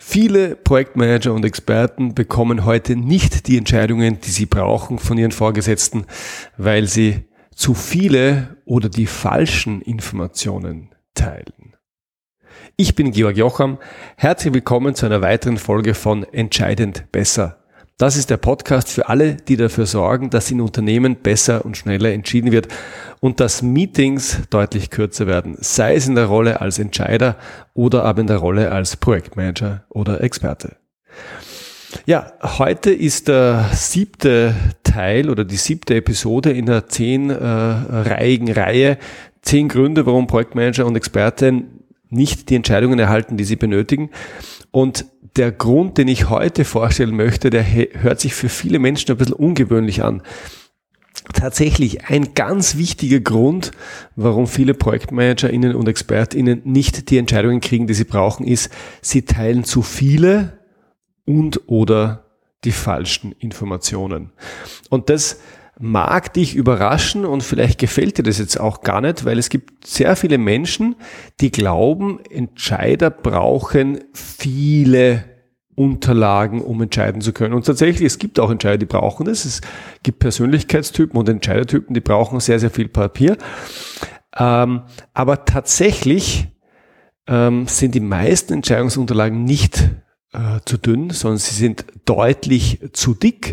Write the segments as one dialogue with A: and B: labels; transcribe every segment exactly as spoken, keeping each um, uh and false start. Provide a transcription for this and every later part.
A: Viele Projektmanager und Experten bekommen heute nicht die Entscheidungen, die sie brauchen von ihren Vorgesetzten, weil sie zu viele oder die falschen Informationen teilen. Ich bin Georg Jocham. Herzlich willkommen zu einer weiteren Folge von Entscheidend besser. Das ist der Podcast für alle, die dafür sorgen, dass in Unternehmen besser und schneller entschieden wird und dass Meetings deutlich kürzer werden, sei es in der Rolle als Entscheider oder aber in der Rolle als Projektmanager oder Experte. Ja, heute ist der siebte Teil oder die siebte Episode in der zehnreihigen Reihe. Zehn Gründe, warum Projektmanager und Experten nicht die Entscheidungen erhalten, die sie benötigen. Und der Grund, den ich heute vorstellen möchte, der hört sich für viele Menschen ein bisschen ungewöhnlich an. Tatsächlich ein ganz wichtiger Grund, warum viele ProjektmanagerInnen und ExpertInnen nicht die Entscheidungen kriegen, die sie brauchen, ist, sie teilen zu viele und oder die falschen Informationen. Und das mag dich überraschen und vielleicht gefällt dir das jetzt auch gar nicht, weil es gibt sehr viele Menschen, die glauben, Entscheider brauchen viele Unterlagen, um entscheiden zu können. Und tatsächlich, es gibt auch Entscheider, die brauchen das. Es gibt Persönlichkeitstypen und Entscheidertypen, die brauchen sehr, sehr viel Papier. Ähm, aber tatsächlich ähm, sind die meisten Entscheidungsunterlagen nicht äh, zu dünn, sondern sie sind deutlich zu dick.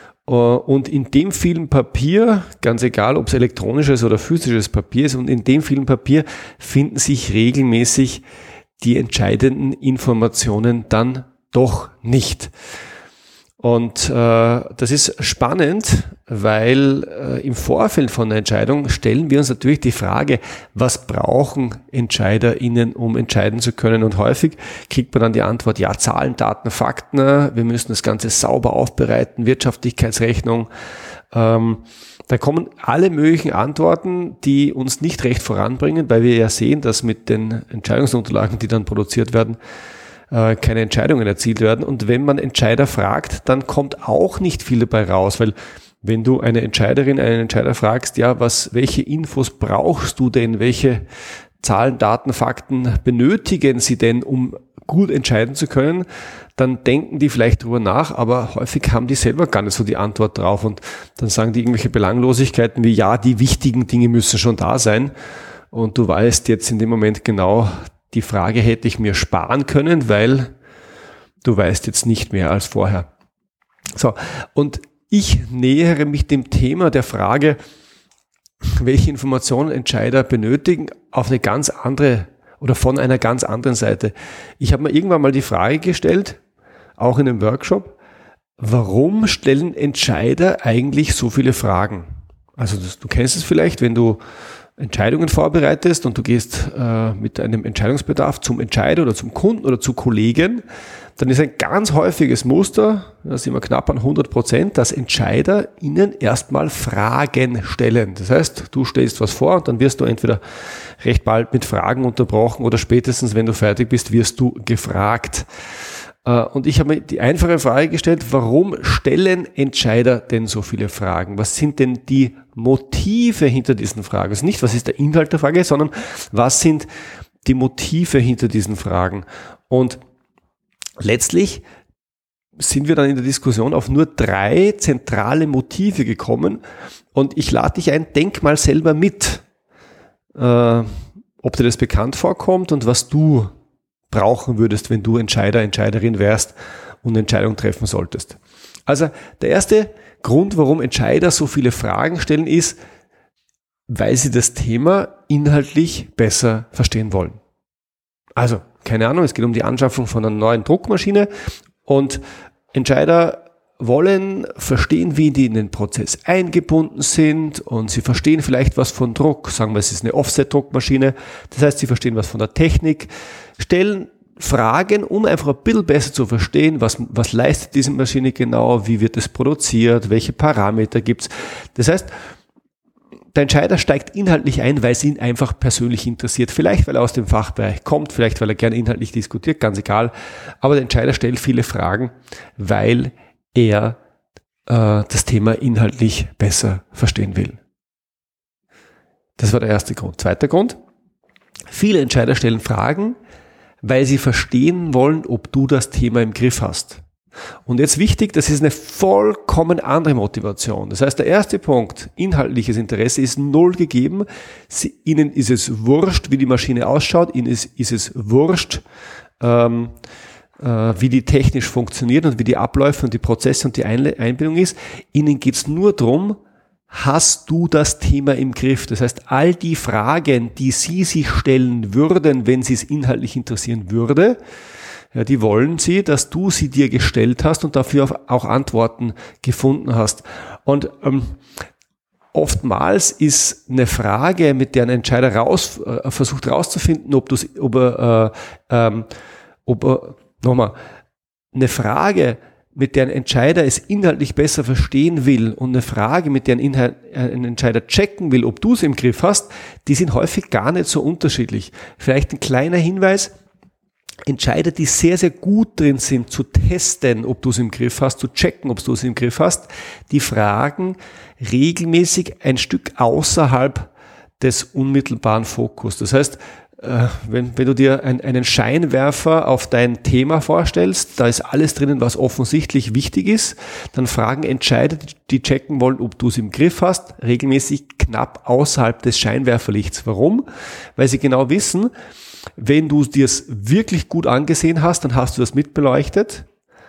A: Und in dem vielen Papier, ganz egal, ob es elektronisches oder physisches Papier ist, und in dem vielen Papier finden sich regelmäßig die entscheidenden Informationen dann doch nicht. Und äh, das ist spannend, weil äh, im Vorfeld von der Entscheidung stellen wir uns natürlich die Frage, was brauchen EntscheiderInnen, um entscheiden zu können? Und häufig kriegt man dann die Antwort, ja, Zahlen, Daten, Fakten, wir müssen das Ganze sauber aufbereiten, Wirtschaftlichkeitsrechnung. Ähm, da kommen alle möglichen Antworten, die uns nicht recht voranbringen, weil wir ja sehen, dass mit den Entscheidungsunterlagen, die dann produziert werden, keine Entscheidungen erzielt werden. Und wenn man Entscheider fragt, dann kommt auch nicht viel dabei raus, weil wenn du eine Entscheiderin, einen Entscheider fragst, ja, was, welche Infos brauchst du denn, welche Zahlen, Daten, Fakten benötigen sie denn, um gut entscheiden zu können, dann denken die vielleicht drüber nach, aber häufig haben die selber gar nicht so die Antwort drauf und dann sagen die irgendwelche Belanglosigkeiten wie, ja, die wichtigen Dinge müssen schon da sein und du weißt jetzt in dem Moment genau, die Frage hätte ich mir sparen können, weil du weißt jetzt nicht mehr als vorher. So, und ich nähere mich dem Thema der Frage, welche Informationen Entscheider benötigen, auf eine ganz andere oder von einer ganz anderen Seite. Ich habe mir irgendwann mal die Frage gestellt, auch in einem Workshop, warum stellen Entscheider eigentlich so viele Fragen? Also das, du kennst es vielleicht, wenn du Entscheidungen vorbereitest und du gehst äh, mit einem Entscheidungsbedarf zum Entscheider oder zum Kunden oder zu Kollegen, dann ist ein ganz häufiges Muster, das sind wir knapp an hundert Prozent, dass Entscheider ihnen erstmal Fragen stellen. Das heißt, du stellst was vor und dann wirst du entweder recht bald mit Fragen unterbrochen oder spätestens, wenn du fertig bist, wirst du gefragt. Und ich habe mir die einfache Frage gestellt, warum stellen Entscheider denn so viele Fragen? Was sind denn die Motive hinter diesen Fragen? Also nicht, was ist der Inhalt der Frage, sondern was sind die Motive hinter diesen Fragen? Und letztlich sind wir dann in der Diskussion auf nur drei zentrale Motive gekommen und ich lade dich ein, denk mal selber mit, äh, ob dir das bekannt vorkommt und was du brauchen würdest, wenn du Entscheider, Entscheiderin wärst und eine Entscheidung treffen solltest. Also der erste Grund, warum Entscheider so viele Fragen stellen, ist, weil sie das Thema inhaltlich besser verstehen wollen. Also, keine Ahnung, es geht um die Anschaffung von einer neuen Druckmaschine und Entscheider wollen verstehen, wie die in den Prozess eingebunden sind und sie verstehen vielleicht was von Druck. Sagen wir, es ist eine Offset-Druckmaschine. Das heißt, sie verstehen was von der Technik, stellen Fragen, um einfach ein bisschen besser zu verstehen, was, was leistet diese Maschine genau, wie wird es produziert, welche Parameter gibt es. Das heißt, der Entscheider steigt inhaltlich ein, weil es ihn einfach persönlich interessiert. Vielleicht, weil er aus dem Fachbereich kommt, vielleicht, weil er gerne inhaltlich diskutiert, ganz egal. Aber der Entscheider stellt viele Fragen, weil er äh, das Thema inhaltlich besser verstehen will. Das war der erste Grund. Zweiter Grund, viele Entscheider stellen Fragen, weil sie verstehen wollen, ob du das Thema im Griff hast. Und jetzt wichtig, das ist eine vollkommen andere Motivation. Das heißt, der erste Punkt, inhaltliches Interesse, ist null gegeben. Sie, ihnen ist es wurscht, wie die Maschine ausschaut. Ihnen ist, ist es wurscht, ähm, äh, wie die technisch funktioniert und wie die Abläufe und die Prozesse und die Einbindung ist. Ihnen geht es nur darum, hast du das Thema im Griff? Das heißt, all die Fragen, die Sie sich stellen würden, wenn Sie es inhaltlich interessieren würde, ja, die wollen sie, dass du sie dir gestellt hast und dafür auch Antworten gefunden hast. Und ähm, oftmals ist eine Frage, mit der ein Entscheider raus, äh, versucht rauszufinden, ob, ob er, äh, ähm, ob er, nochmal, eine Frage, mit der ein Entscheider es inhaltlich besser verstehen will und eine Frage, mit der ein, Inhalt, ein Entscheider checken will, ob du es im Griff hast, die sind häufig gar nicht so unterschiedlich. Vielleicht ein kleiner Hinweis: Entscheider, die sehr, sehr gut drin sind, zu testen, ob du es im Griff hast, zu checken, ob du es im Griff hast, die fragen regelmäßig ein Stück außerhalb des unmittelbaren Fokus. Das heißt, wenn, wenn du dir ein, einen Scheinwerfer auf dein Thema vorstellst, da ist alles drinnen, was offensichtlich wichtig ist, dann fragen Entscheider, die checken wollen, ob du es im Griff hast, regelmäßig knapp außerhalb des Scheinwerferlichts. Warum? Weil sie genau wissen, wenn du dir es wirklich gut angesehen hast, dann hast du das mitbeleuchtet.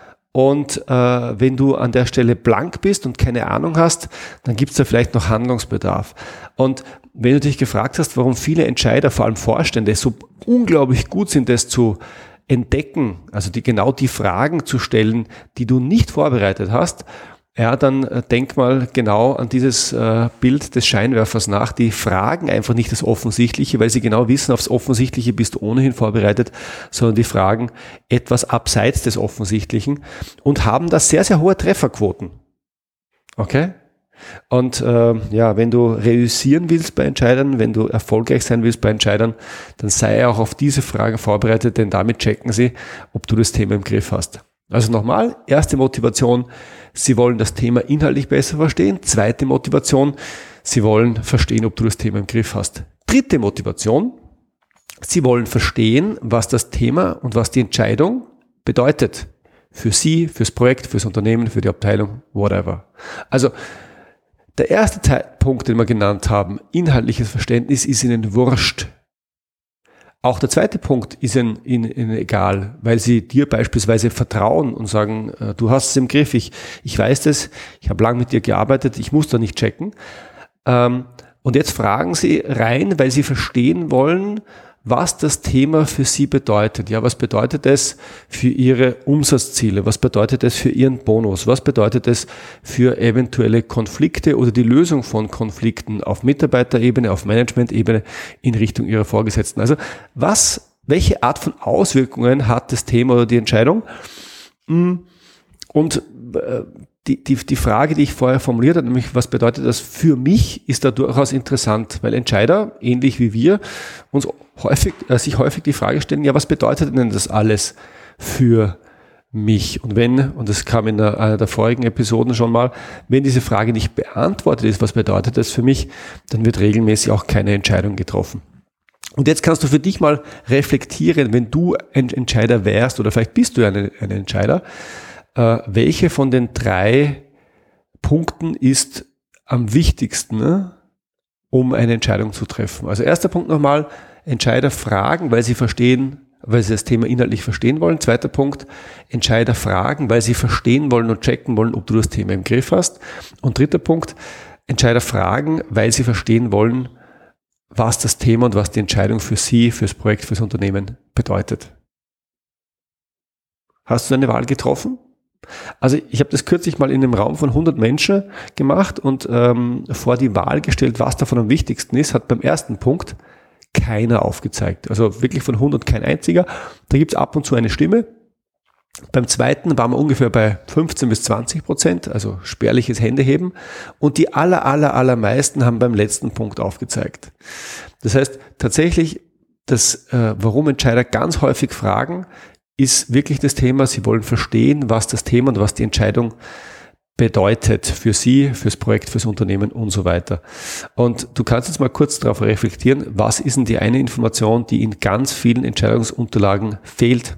A: Und äh, wenn du an der Stelle blank bist und keine Ahnung hast, dann gibt es da vielleicht noch Handlungsbedarf. Und wenn du dich gefragt hast, warum viele Entscheider, vor allem Vorstände, so unglaublich gut sind, das zu entdecken, also die genau die Fragen zu stellen, die du nicht vorbereitet hast, ja, dann äh, denk mal genau an dieses äh, Bild des Scheinwerfers nach. Die fragen einfach nicht das Offensichtliche, weil sie genau wissen, aufs Offensichtliche bist du ohnehin vorbereitet, sondern die fragen etwas abseits des Offensichtlichen und haben da sehr, sehr hohe Trefferquoten. Okay? Und äh, ja, wenn du reüssieren willst bei Entscheidern, wenn du erfolgreich sein willst bei Entscheidern, dann sei auch auf diese Frage vorbereitet, denn damit checken sie, ob du das Thema im Griff hast. Also nochmal, erste Motivation, sie wollen das Thema inhaltlich besser verstehen. Zweite Motivation, sie wollen verstehen, ob du das Thema im Griff hast. Dritte Motivation, sie wollen verstehen, was das Thema und was die Entscheidung bedeutet. Für sie, fürs Projekt, fürs Unternehmen, für die Abteilung, whatever. Also der erste Punkt, den wir genannt haben, inhaltliches Verständnis, ist ihnen wurscht. Auch der zweite Punkt ist ihnen, ihnen egal, weil sie dir beispielsweise vertrauen und sagen, du hast es im Griff, ich, ich weiß das, ich habe lange mit dir gearbeitet, ich muss da nicht checken. Und jetzt fragen sie rein, weil sie verstehen wollen, was das Thema für sie bedeutet. Ja, was bedeutet es für ihre Umsatzziele? Was bedeutet es für ihren Bonus? Was bedeutet es für eventuelle Konflikte oder die Lösung von Konflikten auf Mitarbeiterebene, auf Managementebene in Richtung ihrer Vorgesetzten? Also was, welche Art von Auswirkungen hat das Thema oder die Entscheidung? Und Die, die, die Frage, die ich vorher formuliert habe, nämlich was bedeutet das für mich, ist da durchaus interessant, weil Entscheider, ähnlich wie wir, uns häufig, äh, sich häufig die Frage stellen, ja, was bedeutet denn das alles für mich? Und wenn, und das kam in einer der vorigen Episoden schon mal, wenn diese Frage nicht beantwortet ist, was bedeutet das für mich, dann wird regelmäßig auch keine Entscheidung getroffen. Und jetzt kannst du für dich mal reflektieren, wenn du ein Entscheider wärst, oder vielleicht bist du ein, ein Entscheider, Uh, welche von den drei Punkten ist am wichtigsten, ne, um eine Entscheidung zu treffen? Also erster Punkt nochmal, Entscheider fragen, weil sie verstehen, weil sie das Thema inhaltlich verstehen wollen. Zweiter Punkt, Entscheider fragen, weil sie verstehen wollen und checken wollen, ob du das Thema im Griff hast. Und dritter Punkt, Entscheider fragen, weil sie verstehen wollen, was das Thema und was die Entscheidung für sie, fürs Projekt, fürs Unternehmen bedeutet. Hast du eine Wahl getroffen? Also ich habe das kürzlich mal in einem Raum von hundert Menschen gemacht und ähm, vor die Wahl gestellt, was davon am wichtigsten ist, hat beim ersten Punkt keiner aufgezeigt. Also wirklich von hundert kein einziger. Da gibt es ab und zu eine Stimme. Beim zweiten waren wir ungefähr bei fünfzehn bis zwanzig Prozent, also spärliches Händeheben. Und die aller, aller, allermeisten haben beim letzten Punkt aufgezeigt. Das heißt tatsächlich, das, äh, warum Entscheider ganz häufig fragen, ist wirklich das Thema, sie wollen verstehen, was das Thema und was die Entscheidung bedeutet für Sie, fürs Projekt, fürs Unternehmen und so weiter. Und du kannst jetzt mal kurz darauf reflektieren, was ist denn die eine Information, die in ganz vielen Entscheidungsunterlagen fehlt?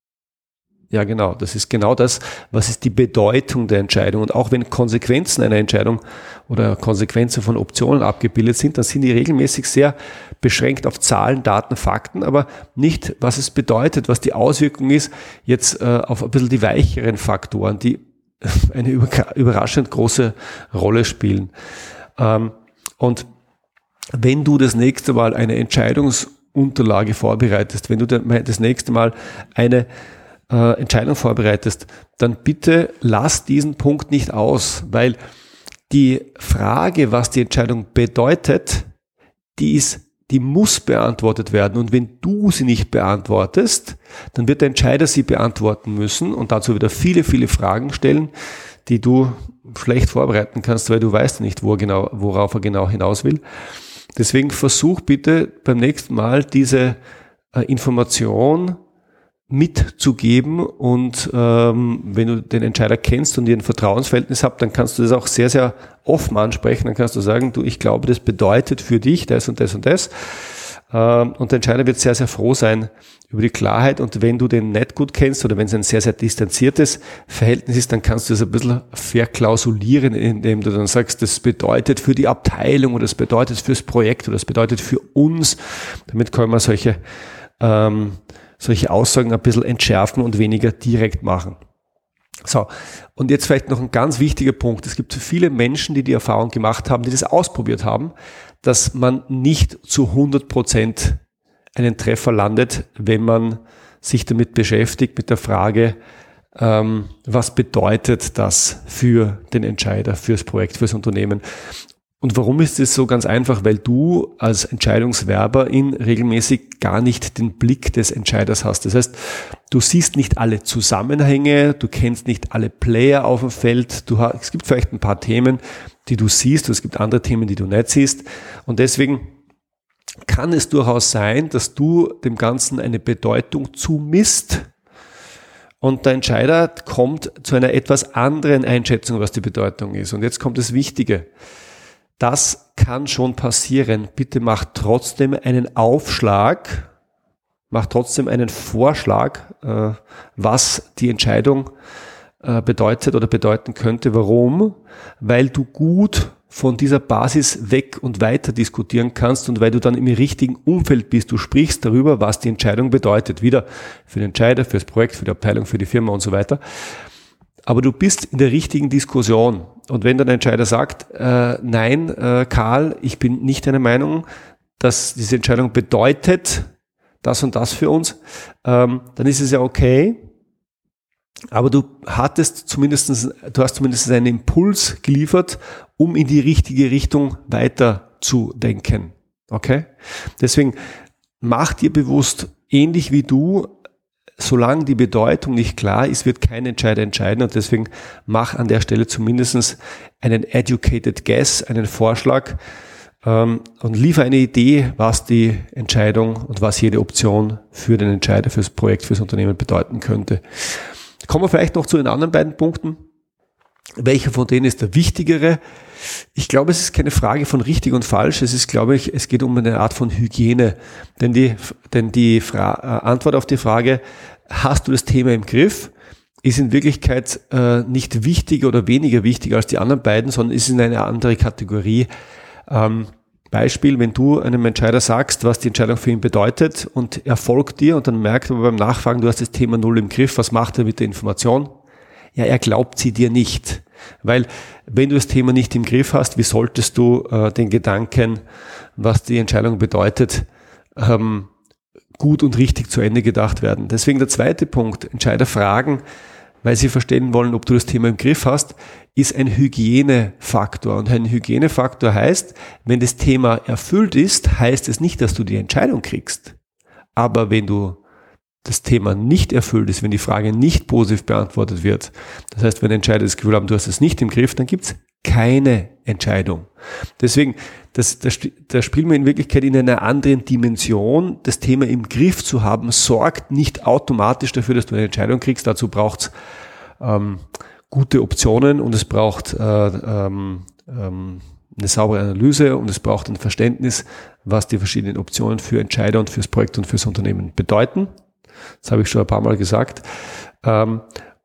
A: Ja, genau. Das ist genau das, was ist die Bedeutung der Entscheidung. Und auch wenn Konsequenzen einer Entscheidung oder Konsequenzen von Optionen abgebildet sind, dann sind die regelmäßig sehr beschränkt auf Zahlen, Daten, Fakten, aber nicht, was es bedeutet, was die Auswirkung ist, jetzt äh, auf ein bisschen die weicheren Faktoren, die eine überraschend große Rolle spielen. Ähm, und wenn du das nächste Mal eine Entscheidungsunterlage vorbereitest, wenn du das nächste Mal eine äh, Entscheidung vorbereitest, dann bitte lass diesen Punkt nicht aus, weil die Frage, was die Entscheidung bedeutet, die ist die muss beantwortet werden. Und wenn du sie nicht beantwortest, dann wird der Entscheider sie beantworten müssen und dazu wieder viele, viele Fragen stellen, die du schlecht vorbereiten kannst, weil du weißt nicht, wo er genau, worauf er genau hinaus will. Deswegen versuch bitte beim nächsten Mal diese äh, Information mitzugeben und ähm, wenn du den Entscheider kennst und ihr ein Vertrauensverhältnis habt, dann kannst du das auch sehr, sehr offen ansprechen. Dann kannst du sagen, du, ich glaube, das bedeutet für dich das und das und das. Ähm, und der Entscheider wird sehr, sehr froh sein über die Klarheit. Und wenn du den nicht gut kennst oder wenn es ein sehr, sehr distanziertes Verhältnis ist, dann kannst du das ein bisschen verklausulieren, indem du dann sagst, das bedeutet für die Abteilung oder das bedeutet fürs Projekt oder das bedeutet für uns. Damit können wir solche ähm, solche Aussagen ein bisschen entschärfen und weniger direkt machen. So, und jetzt vielleicht noch ein ganz wichtiger Punkt. Es gibt viele Menschen, die die Erfahrung gemacht haben, die das ausprobiert haben, dass man nicht zu hundert Prozent einen Treffer landet, wenn man sich damit beschäftigt, mit der Frage, ähm, was bedeutet das für den Entscheider, fürs Projekt, fürs Unternehmen. Und warum ist es so? Ganz einfach, weil du als Entscheidungswerberin regelmäßig gar nicht den Blick des Entscheiders hast. Das heißt, du siehst nicht alle Zusammenhänge, du kennst nicht alle Player auf dem Feld. Du hast, es gibt vielleicht ein paar Themen, die du siehst, und es gibt andere Themen, die du nicht siehst. Und deswegen kann es durchaus sein, dass du dem Ganzen eine Bedeutung zumisst. Und der Entscheider kommt zu einer etwas anderen Einschätzung, was die Bedeutung ist. Und jetzt kommt das Wichtige. Das kann schon passieren. Bitte mach trotzdem einen Aufschlag, mach trotzdem einen Vorschlag, äh, was die Entscheidung äh, bedeutet oder bedeuten könnte. Warum? Weil du gut von dieser Basis weg und weiter diskutieren kannst und weil du dann im richtigen Umfeld bist. Du sprichst darüber, was die Entscheidung bedeutet. Wieder für den Entscheider, für das Projekt, für die Abteilung, für die Firma und so weiter. Aber du bist in der richtigen Diskussion. Und wenn dann der Entscheider sagt, äh, nein, äh, Karl, ich bin nicht deiner Meinung, dass diese Entscheidung bedeutet das und das für uns, ähm, dann ist es ja okay. Aber du hattest zumindest, du hast zumindest einen Impuls geliefert, um in die richtige Richtung weiter zu denken. Okay? Deswegen mach dir bewusst, ähnlich wie du, solange die Bedeutung nicht klar ist, wird kein Entscheider entscheiden und deswegen mach an der Stelle zumindest einen educated guess, einen Vorschlag ähm, und liefer eine Idee, was die Entscheidung und was jede Option für den Entscheider, fürs Projekt, fürs Unternehmen bedeuten könnte. Kommen wir vielleicht noch zu den anderen beiden Punkten. Welcher von denen ist der wichtigere? Ich glaube, es ist keine Frage von richtig und falsch. Es ist, glaube ich, es geht um eine Art von Hygiene. Denn die, denn die Fra- Antwort auf die Frage, hast du das Thema im Griff, ist in Wirklichkeit äh, nicht wichtiger oder weniger wichtig als die anderen beiden, sondern ist in eine andere Kategorie. Ähm, Beispiel, wenn du einem Entscheider sagst, was die Entscheidung für ihn bedeutet und er folgt dir und dann merkt aber beim Nachfragen, du hast das Thema null im Griff, was macht er mit der Information? Ja, er glaubt sie dir nicht. Weil wenn du das Thema nicht im Griff hast, wie solltest du äh, den Gedanken, was die Entscheidung bedeutet, ähm, gut und richtig zu Ende gedacht werden. Deswegen der zweite Punkt, Entscheider fragen, weil sie verstehen wollen, ob du das Thema im Griff hast, ist ein Hygienefaktor. Und ein Hygienefaktor heißt, wenn das Thema erfüllt ist, heißt es nicht, dass du die Entscheidung kriegst. Aber wenn du das Thema nicht erfüllt ist, wenn die Frage nicht positiv beantwortet wird, das heißt, wenn Entscheider das Gefühl haben, du hast es nicht im Griff, dann gibt es keine Entscheidung. Deswegen, das, das, das spielen wir in Wirklichkeit in einer anderen Dimension. Das Thema im Griff zu haben, sorgt nicht automatisch dafür, dass du eine Entscheidung kriegst. Dazu braucht es ähm, gute Optionen und es braucht äh, ähm, ähm, eine saubere Analyse und es braucht ein Verständnis, was die verschiedenen Optionen für Entscheider und fürs Projekt und fürs Unternehmen bedeuten. Das habe ich schon ein paar Mal gesagt. Ähm,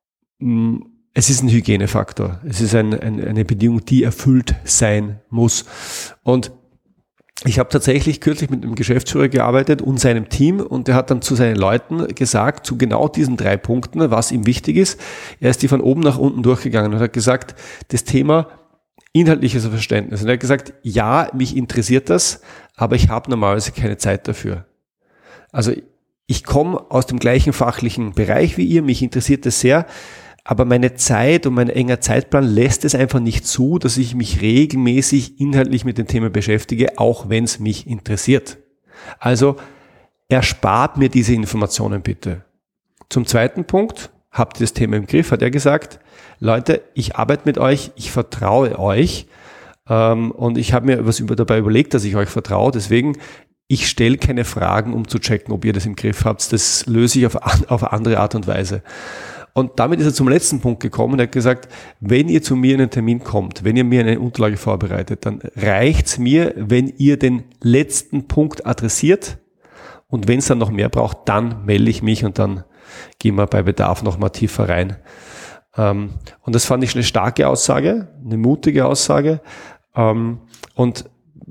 A: es ist ein Hygienefaktor. Es ist ein, ein, eine Bedingung, die erfüllt sein muss. Und ich habe tatsächlich kürzlich mit einem Geschäftsführer gearbeitet und seinem Team und der hat dann zu seinen Leuten gesagt, zu genau diesen drei Punkten, was ihm wichtig ist. Er ist die von oben nach unten durchgegangen und hat gesagt, das Thema inhaltliches Verständnis. Und er hat gesagt, ja, mich interessiert das, aber ich habe normalerweise keine Zeit dafür. Also ich komme aus dem gleichen fachlichen Bereich wie ihr, mich interessiert das sehr, aber meine Zeit und mein enger Zeitplan lässt es einfach nicht zu, dass ich mich regelmäßig inhaltlich mit dem Thema beschäftige, auch wenn es mich interessiert. Also erspart mir diese Informationen bitte. Zum zweiten Punkt, habt ihr das Thema im Griff, hat er gesagt, Leute, ich arbeite mit euch, ich vertraue euch ähm, und ich habe mir was über, dabei überlegt, dass ich euch vertraue, deswegen ich stelle keine Fragen, um zu checken, ob ihr das im Griff habt, das löse ich auf, auf eine andere Art und Weise. Und damit ist er zum letzten Punkt gekommen und er hat gesagt, wenn ihr zu mir in einen Termin kommt, wenn ihr mir eine Unterlage vorbereitet, dann reicht's mir, wenn ihr den letzten Punkt adressiert und wenn es dann noch mehr braucht, dann melde ich mich und dann gehen wir bei Bedarf noch mal tiefer rein. Und das fand ich eine starke Aussage, eine mutige Aussage. Und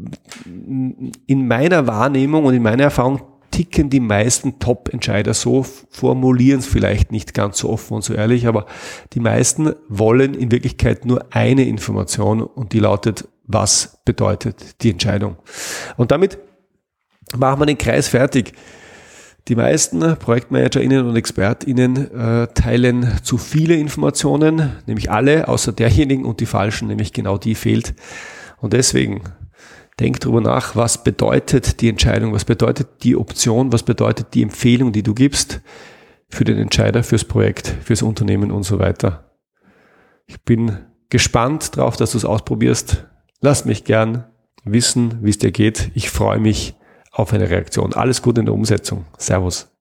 A: in meiner Wahrnehmung und in meiner Erfahrung ticken die meisten Top-Entscheider so, formulieren es vielleicht nicht ganz so offen und so ehrlich, aber die meisten wollen in Wirklichkeit nur eine Information und die lautet, was bedeutet die Entscheidung? Und damit machen wir den Kreis fertig. Die meisten ProjektmanagerInnen und ExpertInnen äh, teilen zu viele Informationen, nämlich alle, außer derjenigen und die falschen, nämlich genau die fehlt. Und deswegen denk drüber nach, was bedeutet die Entscheidung, was bedeutet die Option, was bedeutet die Empfehlung, die du gibst für den Entscheider, fürs Projekt, fürs Unternehmen und so weiter. Ich bin gespannt drauf, dass du es ausprobierst. Lass mich gern wissen, wie es dir geht. Ich freue mich auf eine Reaktion. Alles Gute in der Umsetzung. Servus.